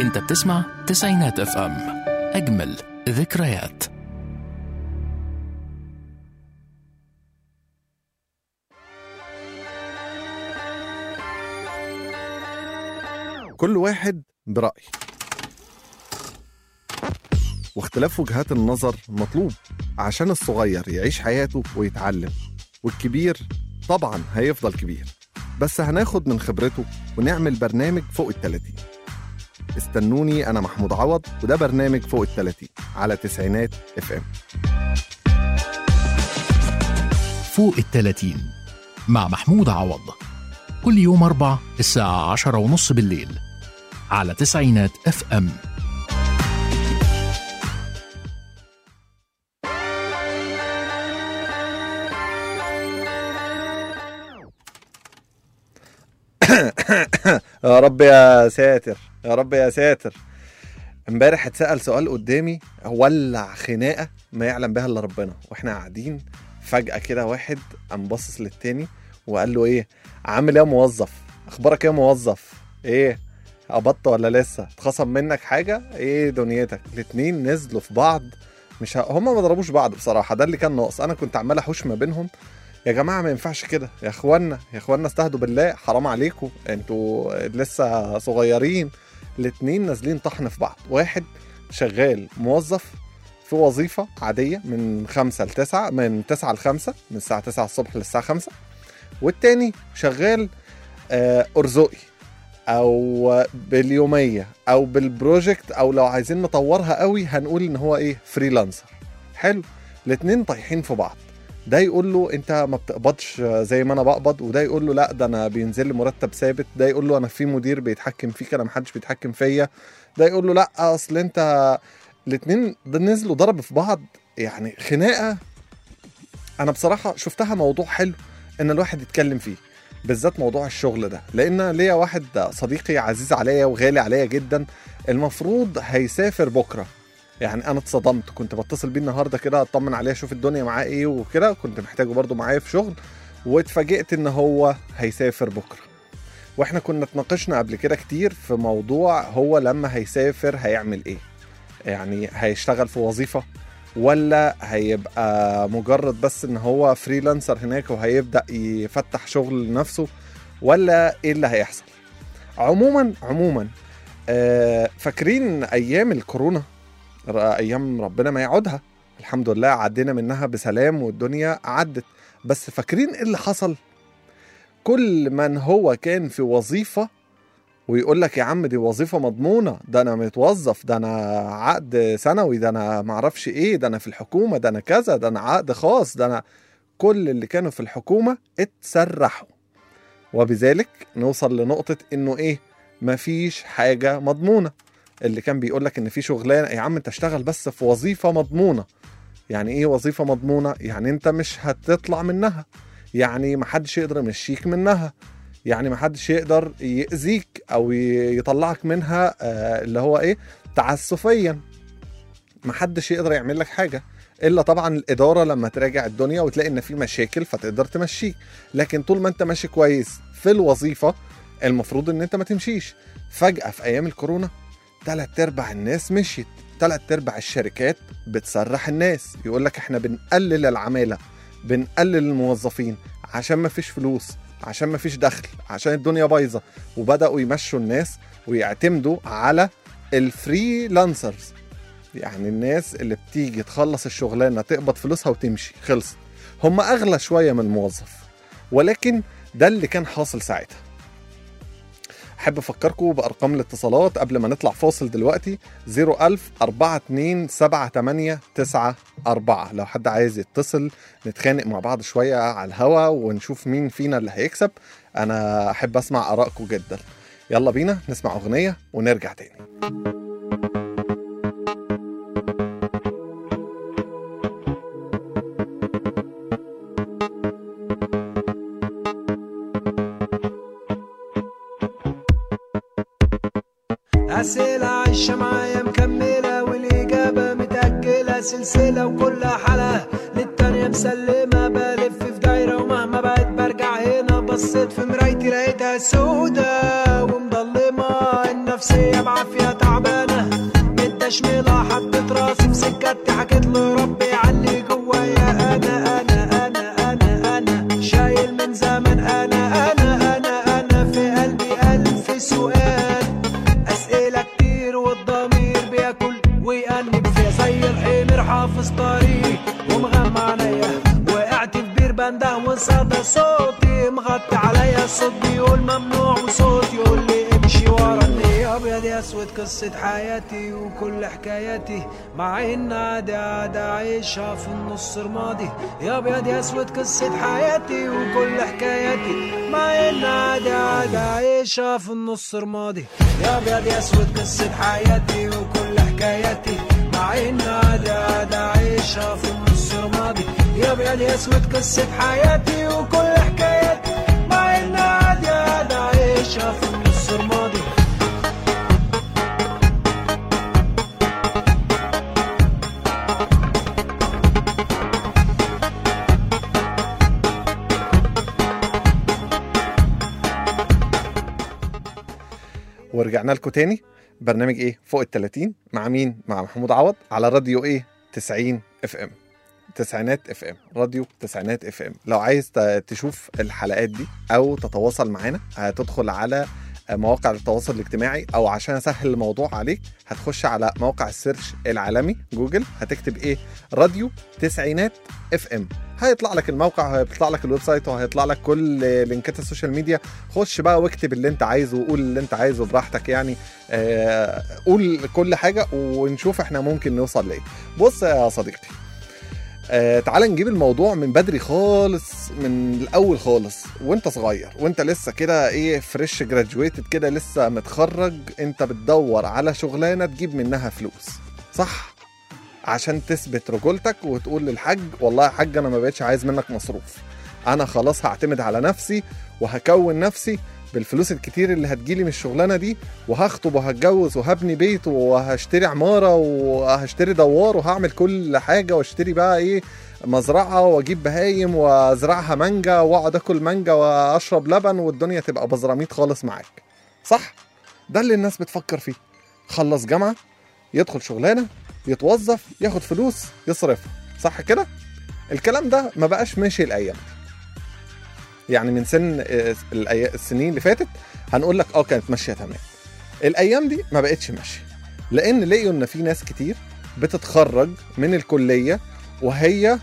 انت بتسمع تسعينات اف ام، اجمل ذكريات. كل واحد برأي، واختلاف وجهات النظر مطلوب عشان الصغير يعيش حياته ويتعلم، والكبير طبعا هيفضل كبير بس هناخد من خبرته ونعمل برنامج فوق ال30. استنوني، أنا محمود عوض وده برنامج فوق ال30 على تسعينات اف ام. فوق ال30 مع محمود عوض، كل يوم 4 الساعة 10:30 بالليل على تسعينات اف ام. يا رب يا ساتر، يا رب يا ساتر. امبارح اتسأل سؤال قدامي ولع خناقة ما يعلم بها الا ربنا، واحنا قاعدين فجأة كده واحد قام باصص للتاني وقال له ايه عامل ايه يا موظف، اخبارك ايه يا موظف، ايه قبضت ولا لسه، اتخصم منك حاجة، ايه دنيتك. الاتنين نزلوا في بعض، مش هما ما ضربوش بعض بصراحة، ده اللي كان ناقص. انا كنت عمال احوش ما بينهم، يا جماعة ما ينفعش كده، يا اخوانا استهدوا بالله، حرام عليكم، انتوا لسه صغيرين. الاتنين نازلين طحن في بعض. واحد شغال موظف في وظيفة عادية من 5 ل9، من 9 ل5، من الساعة 9 الصبح للساعة 5، والتاني شغال أرزقي او باليومية او بالبروجكت، او لو عايزين نطورها قوي هنقول ان هو ايه فريلانسر. حلو. الاتنين طايحين في بعض، ده يقول له انت ما بتقبضش زي ما انا بقبض، وده يقول له لا ده انا بينزل لي مرتب ثابت، ده يقول له انا في مدير بيتحكم فيك انا محدش بيتحكم فيا، ده يقول له لا اصل انت. الاتنين ده نزلوا ضرب في بعض، يعني خناقة. انا بصراحة شفتها موضوع حلو ان الواحد يتكلم فيه، بالذات موضوع الشغل ده، لان ليا واحد صديقي عزيز عليا وغالي عليا جدا، المفروض هيسافر بكرة. يعني انا اتصدمت، كنت بتصل بيه النهارده كده اطمن عليه اشوف الدنيا معاه ايه وكده، كنت محتاجه برضو معايا في شغل، واتفاجئت ان هو هيسافر بكره. واحنا كنا اتناقشنا قبل كده كتير في موضوع هو لما هيسافر هيعمل ايه، يعني هيشتغل في وظيفة ولا هيبقى مجرد بس ان هو فريلانسر هناك وهيبدأ يفتح شغل لنفسه، ولا ايه اللي هيحصل. عموما فاكرين ايام الكورونا، ايام ربنا ما يعودها، الحمد لله عدينا منها بسلام والدنيا عدت، بس فاكرين ايه اللي حصل؟ كل من هو كان في وظيفة ويقول لك يا عم دي وظيفة مضمونة، ده انا متوظف، ده انا عقد سنوي، ده انا معرفش ايه، ده انا في الحكومة، ده انا كذا، ده انا عقد خاص، ده انا. كل اللي كانوا في الحكومة اتسرحوا، وبذلك نوصل لنقطة انه ايه، مفيش حاجة مضمونة. اللي كان بيقولك ان في شغلانة، يا عم انت اشتغل بس في وظيفة مضمونة. يعني ايه وظيفة مضمونة؟ يعني انت مش هتطلع منها، يعني محدش يقدر يمشيك منها، يعني محدش يقدر يأذيك او يطلعك منها اللي هو ايه تعسفيا، محدش يقدر يعمل لك حاجة الا طبعا الادارة لما تراجع الدنيا وتلاقي ان في مشاكل فتقدر تمشيك. لكن طول ما انت ماشي كويس في الوظيفة المفروض ان انت ما تمشيش. فجأة في ايام الكورونا 3/4 الناس مشيت، 3/4 الشركات بتسرح الناس، يقول لك احنا بنقلل العمالة، بنقلل الموظفين عشان ما فيش فلوس، عشان ما فيش دخل، عشان الدنيا بايظة، وبدأوا يمشوا الناس ويعتمدوا على الفريلانسرز، يعني الناس اللي بتيجي تخلص الشغلانة تقبض فلوسها وتمشي، خلص. هم أغلى شوية من الموظف، ولكن ده اللي كان حاصل ساعتها. أحب أفكركم بأرقام الاتصالات قبل ما نطلع فاصل دلوقتي: 010427894، لو حد عايز يتصل نتخانق مع بعض شوية على الهوا ونشوف مين فينا اللي هيكسب. أنا أحب أسمع آرائكم جدا. يلا بينا نسمع أغنية ونرجع تاني. أسئلة عايشة معايا مكملة، والإجابة متأجلة سلسلة، وكل حلقة للتانية مسلمة، بلف في دايرة ومهما بقت برجع هنا، بصيت في مرايتي لقيتها سودة ومضلمة، النفسية بعافية تعب أنا في قلبي ألف سؤال، أسئلة كتير والضمير بياكل ويأنب فيا زي الحمير حافظ طريق ومغمى عينيا، وقعت في بير بنده وصدى صوتي مغطي عليا، الصوت بيقول ممنوع وصوت يقول لي امشي ورا. يا ابيض يا اسود قصة حياتي وكل حكاياتي، مع ان عادي عايشها في النص رمادي. يا ابيض يا اسود قصة حياتي وكل حكاياتي، مع ان عادي عايشها في النص رمادي. يا ابيض يا اسود قصة حياتي وكل حكاياتي، مع ان عادي عايشها في النص رمادي. يا ابيض يا اسود قصة حياتي وكل حكاياتي، مع ان عادي عايشها في النص رمادي. ورجعنا لكم تاني برنامج ايه فوق ال30 مع مين؟ مع محمود عوض على راديو ايه 90 اف ام، تسعينات اف ام، راديو تسعينات اف ام. لو عايز تشوف الحلقات دي او تتواصل معانا هتدخل على مواقع التواصل الاجتماعي، او عشان اسهل الموضوع عليك هتخش على موقع السيرش العالمي جوجل، هتكتب ايه راديو تسعينات اف ام، هيطلع لك الموقع، هيطلع لك الويب سايت، وهيطلع لك كل لينكات السوشيال ميديا. خش بقى واكتب اللي انت عايزه وقول اللي انت عايزه براحتك، يعني قول كل حاجة ونشوف احنا ممكن نوصل ليه. بص يا صديقي، تعال نجيب الموضوع من بدري خالص، من الاول خالص، وانت صغير وانت لسه كده ايه فريش جراجويتد كده، لسه متخرج، انت بتدور على شغلانه تجيب منها فلوس، صح؟ عشان تثبت رجولتك وتقول للحاج والله يا حاج انا ما بقتش عايز منك مصروف، انا خلاص هعتمد على نفسي وهكون نفسي بالفلوس الكتير اللي هتجيلي من الشغلانه دي، وهخطب وهتجوز وهبني بيت وهشتري عماره وهشتري دوار وهعمل كل حاجه، واشتري بقى ايه مزرعه واجيب بهايم وازرعها مانجا واقعد اكل مانجا واشرب لبن، والدنيا تبقى بزراميط خالص معاك، صح؟ ده اللي الناس بتفكر فيه. خلص جامعه، يدخل شغلانه، يتوظف، ياخد فلوس، يصرفها، صح كده؟ الكلام ده ما بقاش ماشي الايام، يعني من سن السنين اللي فاتت هنقول لك كانت ماشيه تمام. الايام دي ما بقتش ماشيه، لان لقيوا ان في ناس كتير بتتخرج من الكليه وهي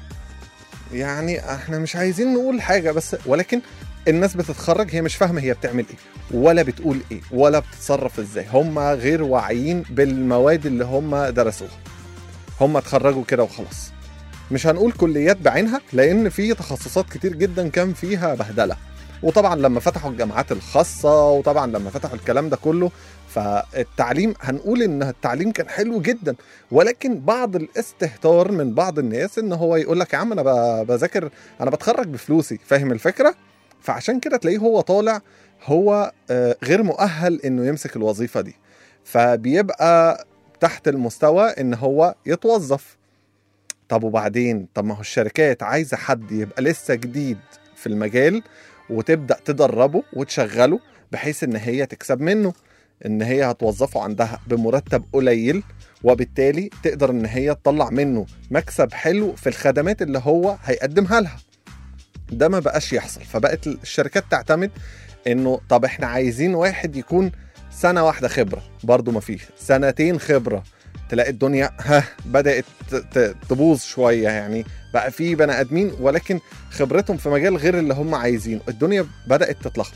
يعني احنا مش عايزين نقول حاجه بس، ولكن الناس بتتخرج هي مش فاهمه هي بتعمل ايه ولا بتقول ايه ولا بتتصرف ازاي، هم غير واعيين بالمواد اللي هم درسوها، هم اتخرجوا كده وخلاص. مش هنقول كليات بعينها لان في تخصصات كتير جدا كان فيها بهدله، وطبعا لما فتحوا الجامعات الخاصه، وطبعا لما فتحوا الكلام ده كله، فالتعليم هنقول ان التعليم كان حلو جدا، ولكن بعض الاستهتار من بعض الناس ان هو يقول لك يا عم انا بذاكر، انا بتخرج بفلوسي، فاهم الفكره؟ فعشان كده تلاقيه هو طالع هو غير مؤهل انه يمسك الوظيفه دي، فبيبقى تحت المستوى ان هو يتوظف. طب وبعدين؟ طب ما هو الشركات عايزة حد يبقى لسه جديد في المجال وتبدأ تدربه وتشغله بحيث ان هي تكسب منه، ان هي هتوظفه عندها بمرتب قليل، وبالتالي تقدر ان هي تطلع منه مكسب حلو في الخدمات اللي هو هيقدمها لها. ده ما بقاش يحصل، فبقت الشركات تعتمد انه طب احنا عايزين واحد يكون سنة واحدة خبرة، برضو ما فيش، سنتين خبرة، تلاقي الدنيا بدأت تبوظ شوية، يعني بقى في بني آدمين ولكن خبرتهم في مجال غير اللي هم عايزينه، الدنيا بدأت تتلخبط.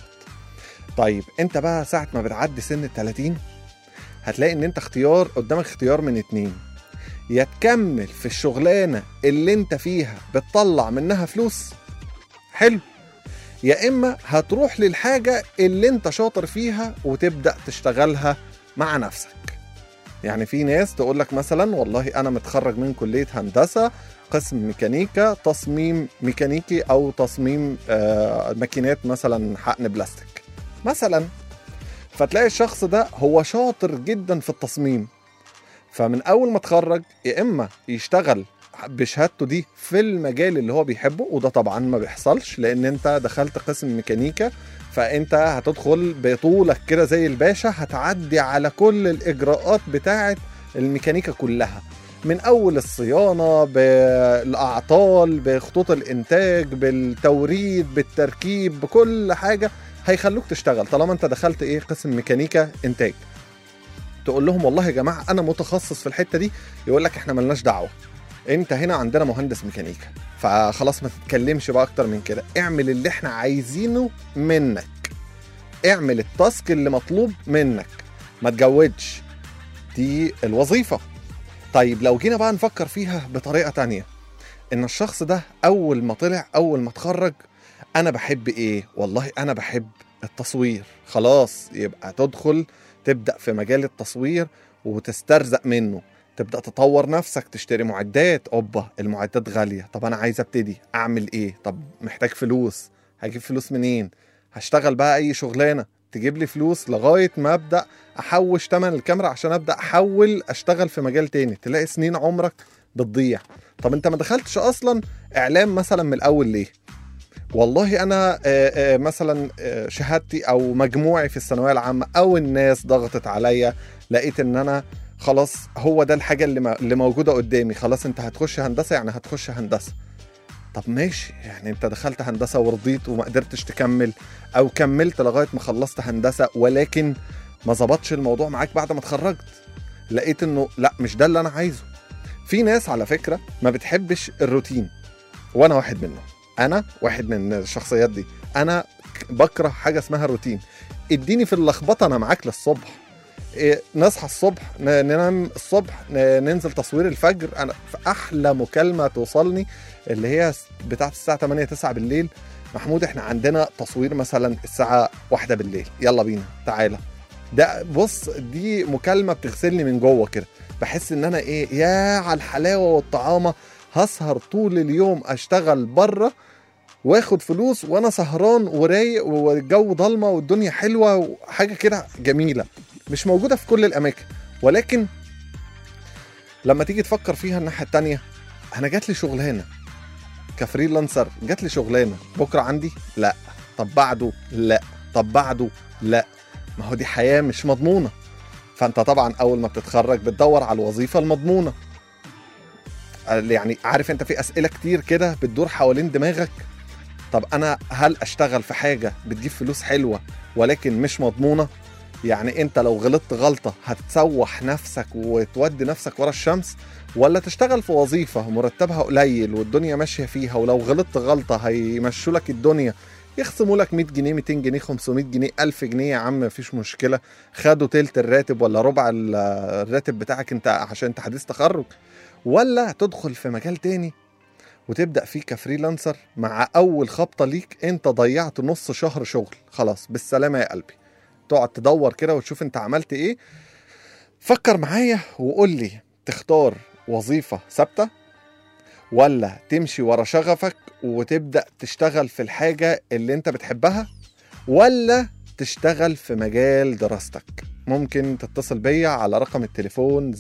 طيب انت بقى ساعة ما بتعدي سن 30 هتلاقي ان انت قدامك اختيار من اتنين، يا تكمل في الشغلانة اللي انت فيها بتطلع منها فلوس حلو، يا اما هتروح للحاجة اللي انت شاطر فيها وتبدأ تشتغلها مع نفسك. يعني في ناس تقول لك مثلا والله انا متخرج من كلية هندسة قسم ميكانيكا، تصميم ميكانيكي او تصميم ماكينات مثلا حقن بلاستيك مثلا، فتلاقي الشخص ده هو شاطر جدا في التصميم، فمن اول ما اتخرج يا اما يشتغل بشهادته دي في المجال اللي هو بيحبه، وده طبعا ما بيحصلش لان انت دخلت قسم ميكانيكا، فانت هتدخل بطولك كده زي الباشا، هتعدي على كل الاجراءات بتاعه الميكانيكا كلها، من اول الصيانه بالاعطال بخطوط الانتاج بالتوريد بالتركيب بكل حاجه هيخلوك تشتغل. طالما انت دخلت ايه قسم ميكانيكا انتاج، تقول لهم والله يا جماعه انا متخصص في الحته دي، يقول لك احنا ملناش دعوه، انت هنا عندنا مهندس ميكانيكا، فخلاص ما تتكلمش بقى اكتر من كده، اعمل اللي احنا عايزينه منك، اعمل التاسك اللي مطلوب منك، ما تجودش. دي الوظيفه. طيب لو جينا بقى نفكر فيها بطريقه تانية، ان الشخص ده اول ما طلع اول ما اتخرج انا بحب ايه؟ والله انا بحب التصوير. خلاص يبقى تدخل تبدأ في مجال التصوير وتسترزق منه، تبدأ تطور نفسك، تشتري معدات. اوبا المعدات غالية، طب انا عايز ابتدي اعمل ايه؟ طب محتاج فلوس، هجيب فلوس منين؟ هشتغل بقى اي شغلانة تجيب لي فلوس لغاية ما ابدأ احوش تمن الكاميرا عشان ابدأ احول اشتغل في مجال تاني. تلاقي سنين عمرك بتضيع. طب انت ما دخلتش اصلا اعلام مثلا من الاول ليه؟ والله انا مثلا شهادتي او مجموعي في الثانويه العامه او الناس ضغطت عليا، لقيت ان انا خلاص هو ده الحاجه اللي موجوده قدامي، خلاص انت هتخش هندسه يعني هتخش هندسه. طب ماشي، يعني انت دخلت هندسه ورضيت وما قدرتش تكمل، او كملت لغايه ما خلصت هندسه ولكن ما ظبطش الموضوع معاك بعد ما اتخرجت، لقيت انه لا مش ده اللي انا عايزه. في ناس على فكره ما بتحبش الروتين، وانا واحد منهم، انا واحد من الشخصيات دي. انا بكره حاجه اسمها الروتين. اديني في اللخبطه انا معاك للصبح. نصحى الصبح ننام الصبح ننزل تصوير الفجر. انا في احلى مكالمه توصلني اللي هي بتاعت الساعه 8 9 بالليل، محمود احنا عندنا تصوير مثلا الساعه 1 بالليل، يلا بينا تعالى. ده بص دي مكالمه بتغسلني من جوه كده، بحس ان انا ايه يا على الحلاوه والطعامه، هسهر طول اليوم اشتغل بره واخد فلوس وانا سهران ورايق والجو ضلمه والدنيا حلوه وحاجه كده جميله، مش موجوده في كل الاماكن. ولكن لما تيجي تفكر فيها الناحيه التانيه، انا جات لي شغلانه كفريلانسر، جات لي شغلانه بكره عندي لا، طب بعده لا، طب بعده لا، ما هو دي حياه مش مضمونه. فانت طبعا اول ما بتتخرج بتدور على الوظيفه المضمونه. يعني عارف انت في اسئله كتير كده بتدور حوالين دماغك. طب انا هل اشتغل في حاجه بتجيب فلوس حلوه ولكن مش مضمونه؟ يعني انت لو غلطت غلطه هتسوح نفسك وتودي نفسك ورا الشمس، ولا تشتغل في وظيفه مرتبها قليل والدنيا ماشيه فيها، ولو غلطت غلطه هيمشوا لك الدنيا، يخصموا لك 100 جنيه 200 جنيه 500 جنيه 1000 جنيه يا عم مفيش مشكله، خدوا تلت الراتب ولا ربع الراتب بتاعك انت عشان انت حديث تخرج؟ ولا تدخل في مجال تاني وتبدأ فيه كفريلانسر، مع أول خبطة ليك أنت ضيعت نص شهر شغل، خلاص بالسلامة يا قلبي. تقعد تدور كده وتشوف أنت عملت إيه. فكر معايا وقول لي تختار وظيفة ثابتة ولا تمشي ورا شغفك وتبدأ تشتغل في الحاجة اللي أنت بتحبها، ولا تشتغل في مجال دراستك. ممكن تتصل بيا على رقم التليفون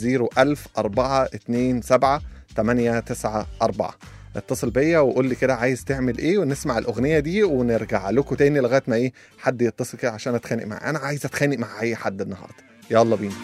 010427894. اتصل بيا وقول لي كده عايز تعمل ايه، ونسمع الاغنيه دي ونرجع لكم تاني لغايه ما ايه حد يتصل كده عشان اتخانق معاه. انا عايز اتخانق مع اي حد النهارده، يلا بينا.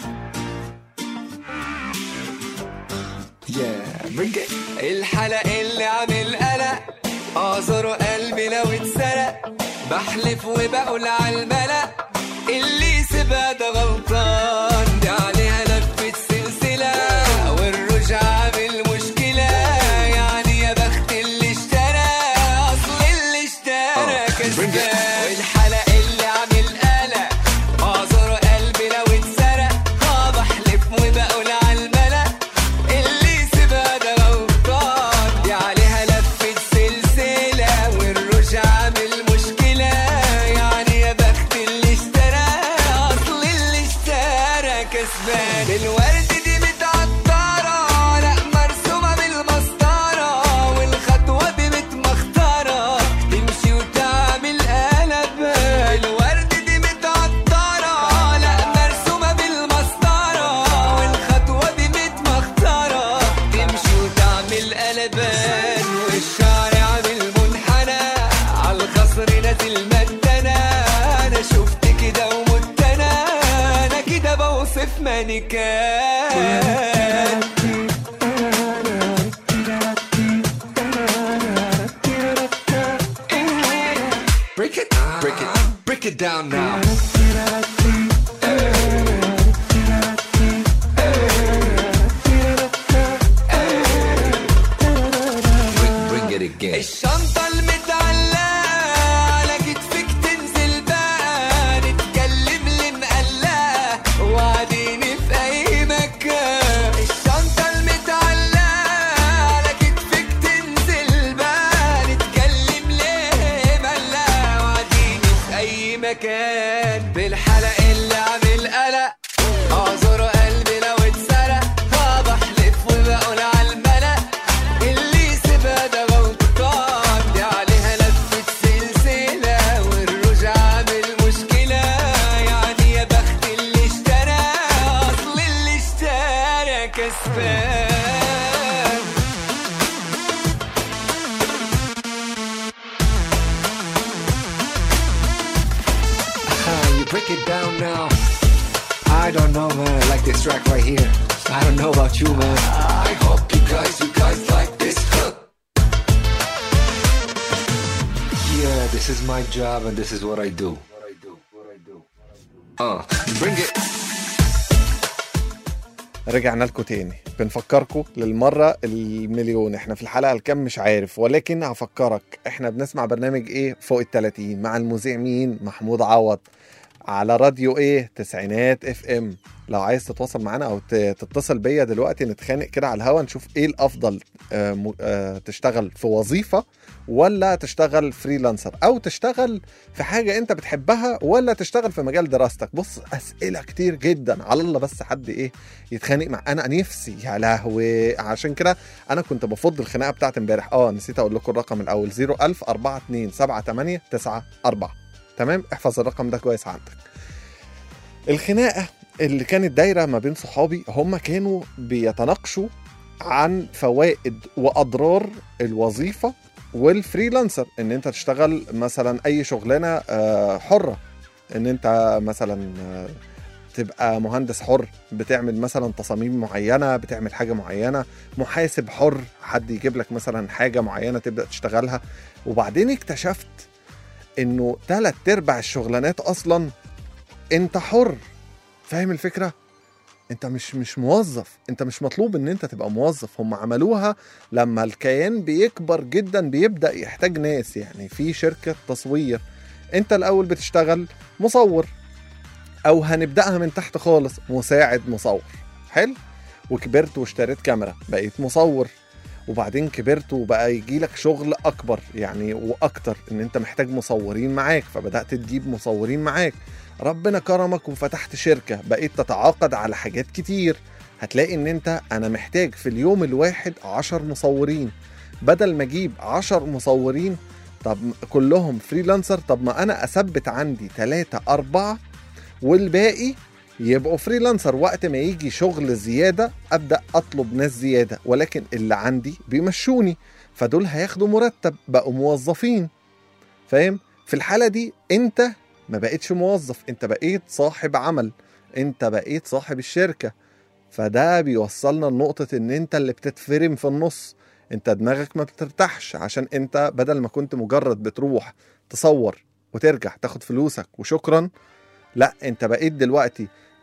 الحلق اللي عامل قلق اعذره قلبي لو اتسرق، بحلف وبقول على الملأ اللي سيبها ده غلطان، دي عليها لفة سلسلة والرجعة بالمشكلة، يعني يا بخت اللي اشترى اصل اللي اشترى كسبان. والحلق اللي عامل قلق اعذره قلبي لو اتسرق، بحلف وبقول على الملأ اللي سيبها ده غلطان، دي عليها لفة سلسلة والرجعة بالمشكلة، يعني يا بخت اللي اشترى اصل اللي اشترى كسبان. الورد دي متعطرة لا مرسومة بالمسطرة، والخطوة دي متمخترة تمشي وتعمل قلب. الورد دي متعطرة لا مرسومة بالمسطرة، والخطوة دي متمخترة تمشي وتعمل قلبان. والشعر عامل منحنى عالخصر نازل مدنا، انا شفت كده ومت انا كده بوصف مانيكان. break it down now. Bring it again. الشنطة المتعلقة على كتفك تنزل بقى، نتكلم لمقلقة وعديني في أي مكان. الشنطة المتعلقة على كتفك تنزل بقى، نتكلم لمقلقة وعديني في أي مكان. بالحلق اللي عامل قلق أعذر قلبي لو اتسرق، بحلف وبقول عالملأ اللي سيبها ده غلطان. دي عليها لفة سلسلة والرجع عامل مشكلة، يعني يا بخت اللي اشترى أصل اللي اشترى كسبان. You break it down now. I don't know, man. I like this track right here. I don't know about you, man. I hope you guys like this. Yeah, this is my job and this is what I do. Bring it. رجعنا لكم تاني، بنفكركم للمرة المليون، احنا في الحلقة الكام مش عارف، ولكن هفكرك احنا بنسمع برنامج ايه فوق ال30 مع المذيع مين؟ محمود عوض، على راديو ايه؟ تسعينات اف ام. لو عايز تتواصل معانا او تتصل بيا دلوقتي نتخانق كده على الهوا، نشوف ايه الافضل، تشتغل في وظيفة ولا تشتغل فريلانسر، او تشتغل في حاجة انت بتحبها ولا تشتغل في مجال دراستك. بص اسئلة كتير جدا، على الله بس حد ايه يتخانق مع انا نفسي يا لهوي. عشان كده انا كنت بفضل الخناقة بتاعت امبارح. نسيت اقول لكم الرقم الاول 010427894. تمام، احفظ الرقم ده كويس عندك. الخناقة اللي كانت دايرة ما بين صحابي، هم كانوا بيتناقشوا عن فوائد وأضرار الوظيفة والفريلانسر. ان انت تشتغل مثلا اي شغلانة حرة، ان انت مثلا تبقى مهندس حر بتعمل مثلا تصاميم معينة، بتعمل حاجة معينة، محاسب حر حد يجيب لك مثلا حاجة معينة تبدأ تشتغلها. وبعدين اكتشفت انه 3/4 الشغلانات اصلا انت حر. فاهم الفكرة؟ انت مش موظف، انت مش مطلوب ان انت تبقى موظف. هم عملوها لما الكيان بيكبر جدا بيبدأ يحتاج ناس. يعني في شركة تصوير، انت الاول بتشتغل مصور، او هنبدأها من تحت خالص مساعد مصور، حلو، وكبرت واشتريت كاميرا بقيت مصور، وبعدين كبرت وبقى يجيلك شغل اكبر يعني واكتر، ان انت محتاج مصورين معاك، فبدأت تجيب مصورين معاك. ربنا كرمك وفتحت شركة، بقيت تتعاقد على حاجات كتير. هتلاقي ان انت انا محتاج في اليوم الواحد 10 مصورين، بدل ما اجيب 10 مصورين طب كلهم فريلانسر، طب ما انا اثبت عندي 3-4 والباقي يبقوا فريلانسر. وقت ما يجي شغل زيادة أبدأ أطلب ناس زيادة، ولكن اللي عندي بيمشوني، فدول هياخدوا مرتب، بقوا موظفين. فاهم؟ في الحالة دي انت ما بقيتش موظف، انت بقيت صاحب عمل، انت بقيت صاحب الشركة. فده بيوصلنا لنقطة ان انت اللي بتتفرم في النص، انت دماغك ما بترتاحش، عشان انت بدل ما كنت مجرد بتروح تصور وترجع تاخد فلوسك وشكرا، لا انت بقيت دلوقتي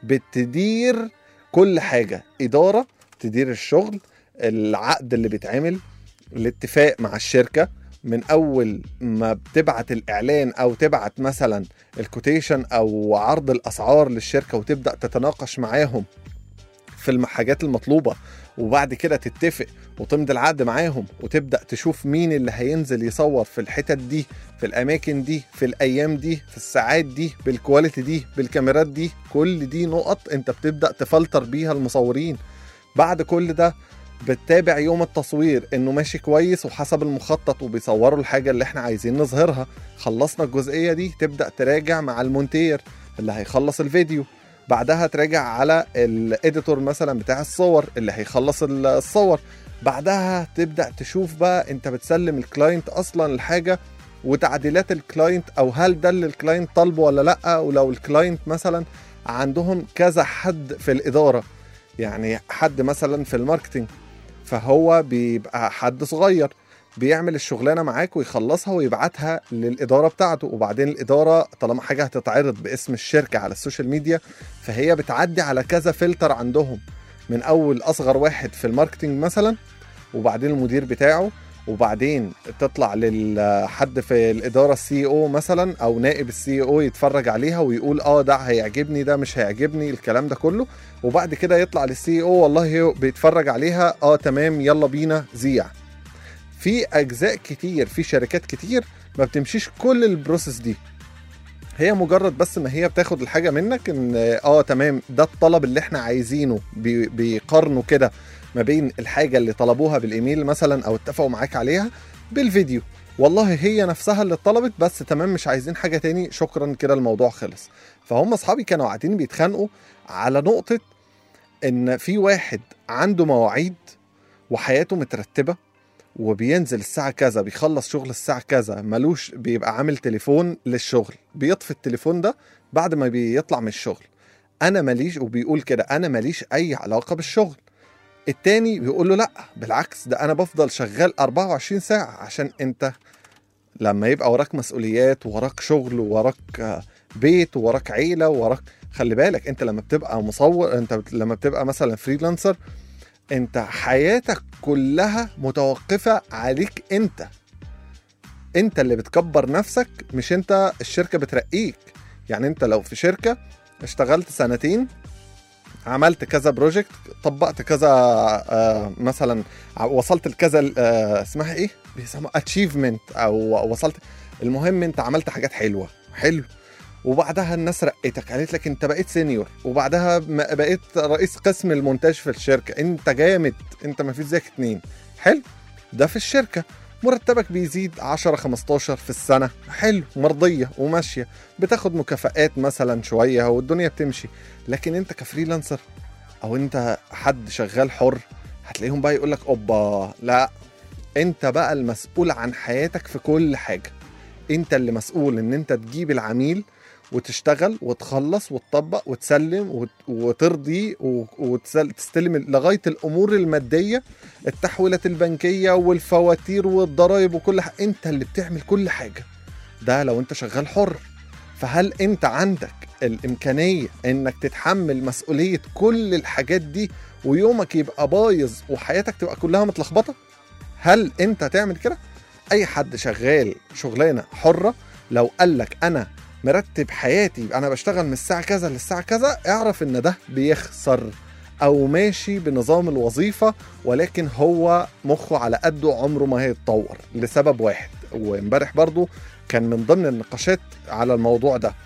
بتدير كل حاجة، إدارة، تدير الشغل، العقد اللي بيتعمل، الاتفاق مع الشركة، من أول ما بتبعت الإعلان أو تبعت مثلا الكوتيشن أو عرض الأسعار للشركة وتبدأ تتناقش معاهم في الحاجات المطلوبة، وبعد كده تتفق وتمضي العقد معاهم، وتبدأ تشوف مين اللي هينزل يصور في الحتت دي، في الأماكن دي، في الأيام دي، في الساعات دي، بالكواليتي دي، بالكاميرات دي. كل دي نقط انت بتبدأ تفلتر بيها المصورين. بعد كل ده بتتابع يوم التصوير انه ماشي كويس وحسب المخطط وبيصوروا الحاجة اللي احنا عايزين نظهرها. خلصنا الجزئية دي تبدأ تراجع مع المونتير اللي هيخلص الفيديو، بعدها تراجع على الاديتور مثلا بتاع الصور اللي هيخلص الصور، بعدها تبدأ تشوف بقى انت بتسلم الكلاينت اصلا الحاجة وتعديلات الكلاينت، او هل ده اللي الكلاينت طالبه ولا لا. ولو الكلاينت مثلا عندهم كذا حد في الإدارة، يعني حد مثلا في الماركتينج فهو بيبقى حد صغير، بيعمل الشغلانه معاك ويخلصها ويبعتها للاداره بتاعته، وبعدين الاداره طالما حاجه هتتعرض باسم الشركه على السوشيال ميديا فهي بتعدي على كذا فلتر عندهم، من اول اصغر واحد في الماركتينج مثلا، وبعدين المدير بتاعه، وبعدين تطلع للحد في الاداره السي او مثلا او نائب السي او يتفرج عليها ويقول ده هيعجبني ده مش هيعجبني الكلام ده كله، وبعد كده يطلع للسي او والله بيتفرج عليها تمام يلا بينا زيع. في اجزاء كتير في شركات كتير ما بتمشيش كل البروسيس دي، هي مجرد بس ما هي بتاخد الحاجه منك ان تمام ده الطلب اللي احنا عايزينه، بيقارنوا كده ما بين الحاجه اللي طلبوها بالايميل مثلا او اتفقوا معاك عليها بالفيديو، والله هي نفسها اللي طلبت بس تمام مش عايزين حاجه تاني شكرا كده الموضوع خلص. فهم اصحابي كانوا قاعدين بيتخانقوا على نقطه ان في واحد عنده مواعيد وحياته مترتبه وبينزل الساعة كذا بيخلص شغل الساعة كذا، ملوش بيبقى عامل تليفون للشغل بيطفي التليفون ده بعد ما بيطلع من الشغل، أنا ماليش، وبيقول كده أنا ماليش أي علاقة بالشغل. التاني بيقول له لأ بالعكس ده أنا بفضل شغال 24 ساعة عشان أنت لما يبقى وراك مسؤوليات ووراك شغل ووراك بيت ووراك عيلة ووراك، خلي بالك أنت لما بتبقى مصور، أنت لما بتبقى مثلا فريلانسر انت حياتك كلها متوقفة عليك، انت اللي بتكبر نفسك مش انت الشركة بترقيك. يعني انت لو في شركة اشتغلت 2 سنين عملت كذا بروجكت طبقت كذا مثلا وصلت لكذا اسمها ايه بيسموها اتشيفمنت او وصلت، المهم انت عملت حاجات حلو وبعدها الناس رقيتك قالت لك انت بقيت سينيور، وبعدها بقيت رئيس قسم المونتاج في الشركة، انت جامد انت ما فيش زيك 2 حلو، ده في الشركة مرتبك بيزيد 10-15 في السنة، حلو مرضية وماشية، بتاخد مكافآت مثلا شوية والدنيا بتمشي. لكن انت كفريلانسر او انت حد شغال حر هتلاقيهم بقى يقولك اوبا لا انت بقى المسؤول عن حياتك في كل حاجة، انت اللي مسؤول ان انت تجيب العميل وتشتغل وتخلص وتطبق وتسلم وترضي وتستلم لغاية الأمور المادية، التحويلات البنكية والفواتير والضرائب وكل حاجة، انت اللي بتعمل كل حاجة. ده لو انت شغال حر. فهل انت عندك الإمكانية انك تتحمل مسؤولية كل الحاجات دي ويومك يبقى بايظ وحياتك تبقى كلها متلخبطة؟ هل انت تعمل كده؟ اي حد شغال شغلانة حرة لو قالك انا مرتب حياتي انا بشتغل من الساعة كذا للساعة كذا، اعرف ان ده بيخسر او ماشي بنظام الوظيفة، ولكن هو مخه على قده عمره ما هيتطور لسبب واحد. وامبارح برضو كان من ضمن النقاشات على الموضوع ده.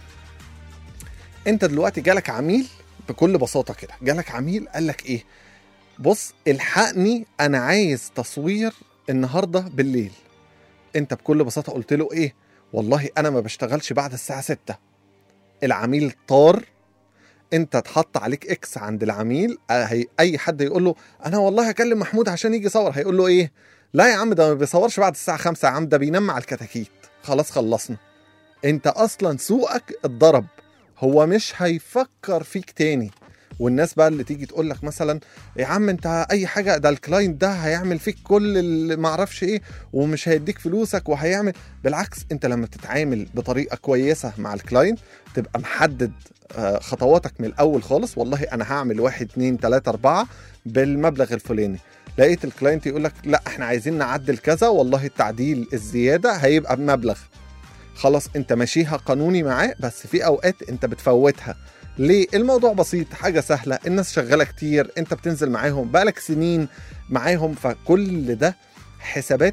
انت دلوقتي جالك عميل بكل بساطة كده، جالك عميل قالك ايه بص الحقني انا عايز تصوير النهاردة بالليل، انت بكل بساطة قلت له ايه والله انا ما بشتغلش بعد الساعة 6. العميل طار، انت تحط عليك اكس عند العميل، اي حد يقول له انا والله هكلم محمود عشان يجي يصور هيقول له ايه لا يا عم ده ما بيصورش بعد الساعة 5 يا عم ده بينام على الكتاكيت، خلاص خلصنا. انت اصلا سوقك اتضرب، هو مش هيفكر فيك تاني. والناس بقى اللي تيجي تقول لك مثلا يا عم انت اي حاجه ده الكلاينت ده هيعمل فيك كل اللي ما اعرفش ايه ومش هيديك فلوسك وهيعمل، بالعكس انت لما بتتعامل بطريقه كويسه مع الكلاينت تبقى محدد خطواتك من الاول خالص، والله انا هعمل 1 2 3 4 بالمبلغ الفلاني، لقيت الكلاينت يقول لك لا احنا عايزين نعدل كذا، والله التعديل الزياده هيبقى بمبلغ، خلاص انت ماشيها قانوني معاه. بس في اوقات انت بتفوتها ليه؟ الموضوع بسيط، حاجة سهلة، الناس شغالة كتير، انت بتنزل معاهم بقالك سنين معاهم، فكل ده حسابات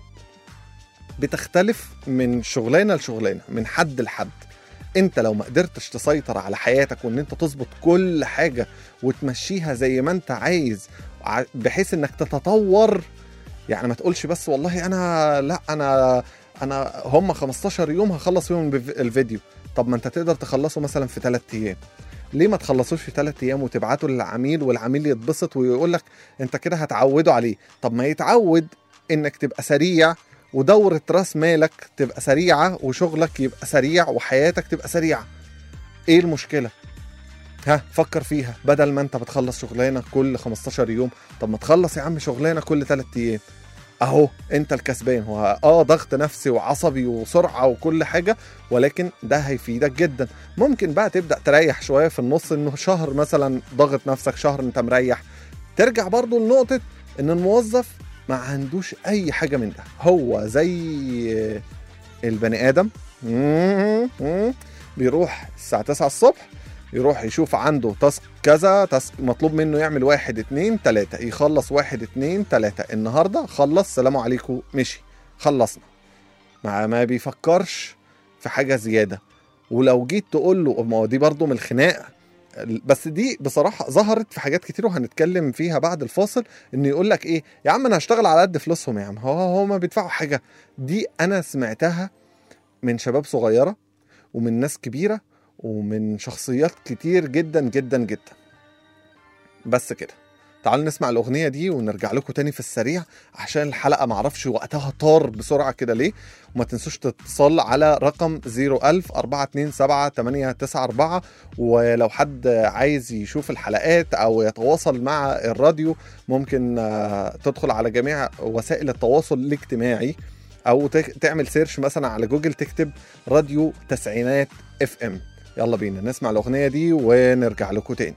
بتختلف من شغلانة لشغلانة من حد لحد. انت لو ما قدرتش تسيطر على حياتك وان انت تظبط كل حاجة وتمشيها زي ما انت عايز بحيث انك تتطور، يعني ما تقولش بس والله انا هم 15 يوم هخلص فيهم الفيديو، طب ما انت تقدر تخلصه مثلا في 3 ايام، ليه ما تخلصوش في 3 ايام وتبعته للعميل والعميل يتبسط ويقول لك انت كده هتعوده عليه؟ طب ما يتعود انك تبقى سريع ودورة راس مالك تبقى سريعة وشغلك يبقى سريع وحياتك تبقى سريعة، ايه المشكلة؟ فكر فيها، بدل ما انت بتخلص شغلانة كل 15 يوم، طب ما تخلص يا عم شغلانة كل 3 ايام. اهو انت الكسبان. هو ضغط نفسي وعصبي وسرعه وكل حاجه، ولكن ده هيفيدك جدا. ممكن بقى تبدا تريح شويه في النص، انه شهر مثلا ضغط نفسك، شهر انت مريح، ترجع برضو لنقطه ان الموظف ما عندوش اي حاجه من ده. هو زي البني ادم بيروح الساعه 9 الصبح، يروح يشوف عنده تاسك كذا، تاسك مطلوب منه يعمل 1 2 3، يخلص 1 2 3، النهارده خلص، سلام عليكم، مشي، خلصنا. ما بيفكرش في حاجه زياده. ولو جيت تقول له، ما هو دي برضه من الخناقه، بس دي بصراحه ظهرت في حاجات كتير وهنتكلم فيها بعد الفاصل، انه يقول لك ايه يا عم انا هشتغل على قد فلوسهم، يا عم هو ما بيدفعوا حاجه. دي انا سمعتها من شباب صغيره ومن ناس كبيره ومن شخصيات كتير جدا جدا جدا. بس كده، تعالوا نسمع الأغنية دي ونرجع لكم تاني في السريع، عشان الحلقة معرفش وقتها طار بسرعة كده ليه. وما تنسوش تتصل على رقم 01000-427-894. ولو حد عايز يشوف الحلقات أو يتواصل مع الراديو، ممكن تدخل على جميع وسائل التواصل الاجتماعي، أو تعمل سيرش مثلا على جوجل، تكتب راديو تسعينات FM. يلا بينا نسمع الأغنية دي ونرجع لكم تاني.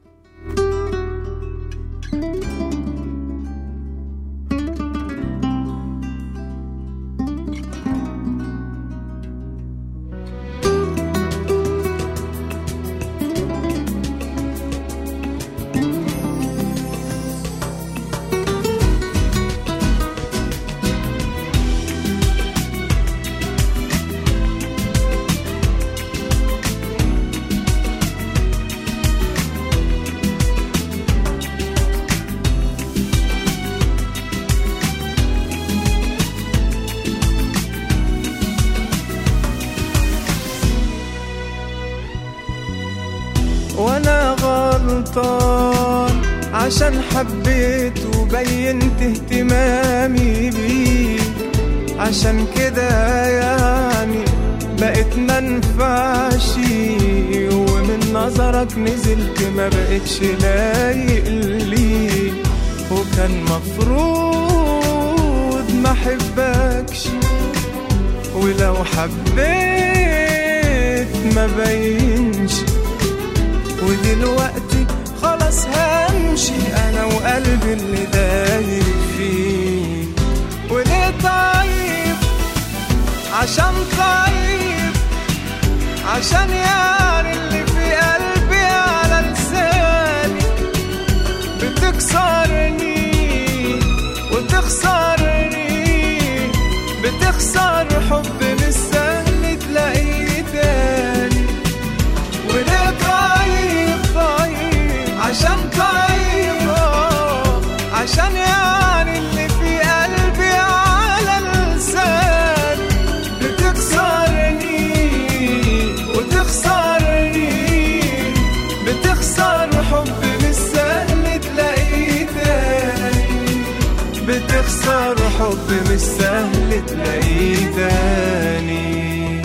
وانا غلطان عشان حبيت وبينت اهتمامي بيك، عشان كده يعني بقيت منفعش، ومن نظرك نزلت ما بقتش لايق ليك، وكان مفروض ما حبكش، ولو حبيت ما بينش، ودلوقتي خلاص همشي انا وقلبي اللي دايب فيه. وليه طيب؟ عشان طيب، عشان يعني اللي في قلبي على لساني بتكسرني وتخسرني، بتخسر حب مش سهل تلاقيه تاني. وليه طيب؟ عشان طيب، عشان يعني اللي في قلبي على لساني بتكسرني وتخسرني، بتخسر حب مش سهل تلاقيه تاني، بتخسر حب مش سهل تلاقيه تاني.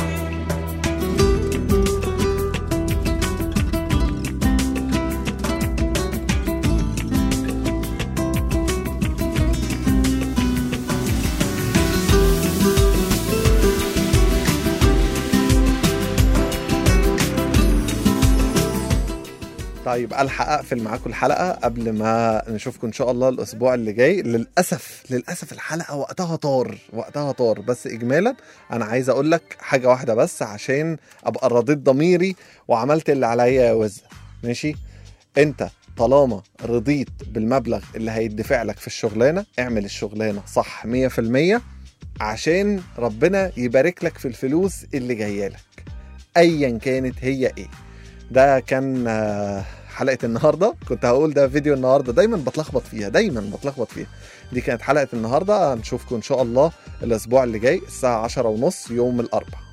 طيب ألحق أقفل معاكم الحلقة قبل ما نشوفكم إن شاء الله الأسبوع اللي جاي. للأسف الحلقة وقتها طار. بس إجمالا أنا عايز أقول لك حاجة واحدة بس، عشان أبقى رضيت ضميري وعملت اللي عليا يا وزة. ماشي؟ أنت طالما رضيت بالمبلغ اللي هيدفع لك في الشغلانة، اعمل الشغلانة صح 100%، عشان ربنا يبارك لك في الفلوس اللي جاية لك أيا كانت هي إيه. ده كان حلقة النهاردة. كنت هقول ده فيديو النهاردة، دايما بتلخبط فيها. دي كانت حلقة النهاردة. هنشوفكم إن شاء الله الأسبوع اللي جاي الساعة 10:30 يوم الأربعاء.